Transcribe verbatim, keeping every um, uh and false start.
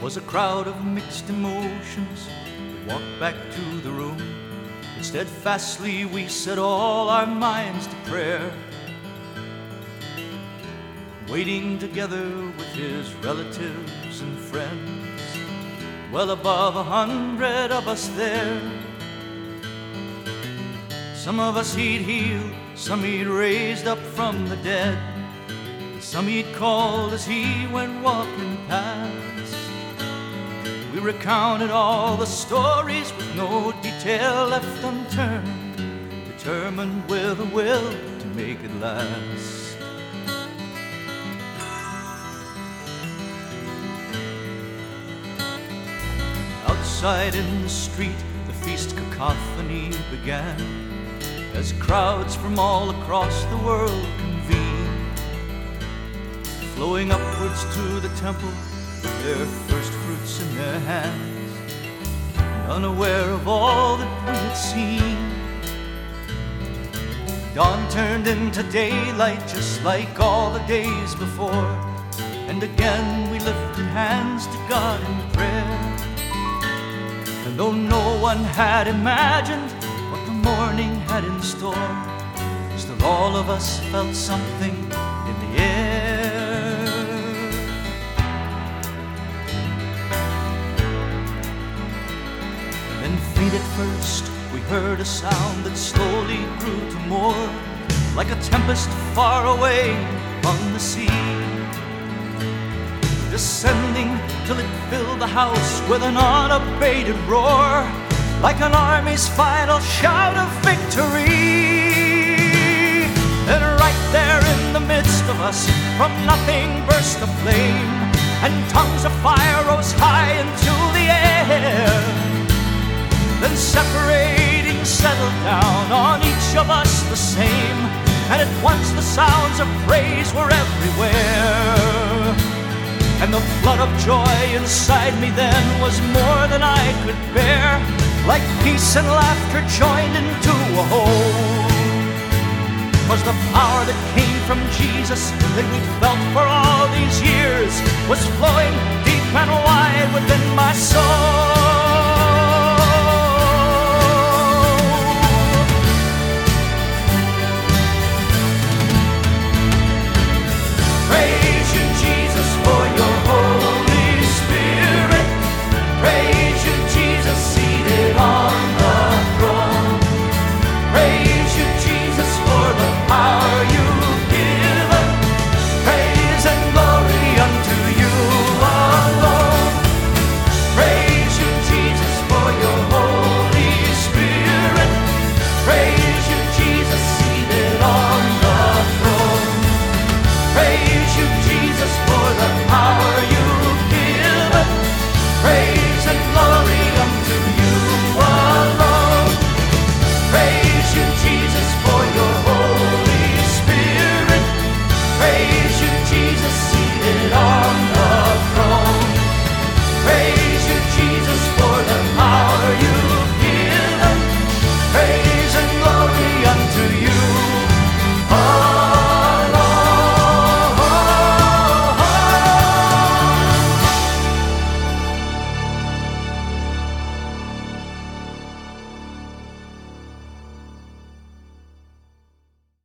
'Twas a crowd of mixed emotions. We walked back to the room, but steadfastly we set all our minds to prayer, waiting together with his relatives and friends, well above a hundred of us there. Some of us he'd healed, some he'd raised up from the dead, some he'd called as he went walking past. We recounted all the stories with no detail left unturned, determined with a will to make it last. Outside in the street, the feast cacophony began, as crowds from all across the world convened, flowing upwards to the temple with their first fruits in their hands, and unaware of all that we had seen. Dawn turned into daylight just like all the days before, and again we lifted hands to God in prayer. And though no one had imagined what the morning had in store, still all of us felt something in the air. Then faint at first, we heard a sound that slowly grew to more like a tempest far away on the sea, descending till it filled the house with an unabated roar, like an army's final shout of victory. And right there in the midst of us, from nothing burst a flame, and tongues of fire rose high into the air. Then separating settled down on each of us the same, and at once the sounds of praise were everywhere. And the flood of joy inside me then was more than I could bear, like peace and laughter joined into a whole. 'Twas the power that came from Jesus that we felt for all these years was flowing deep and wide within my soul.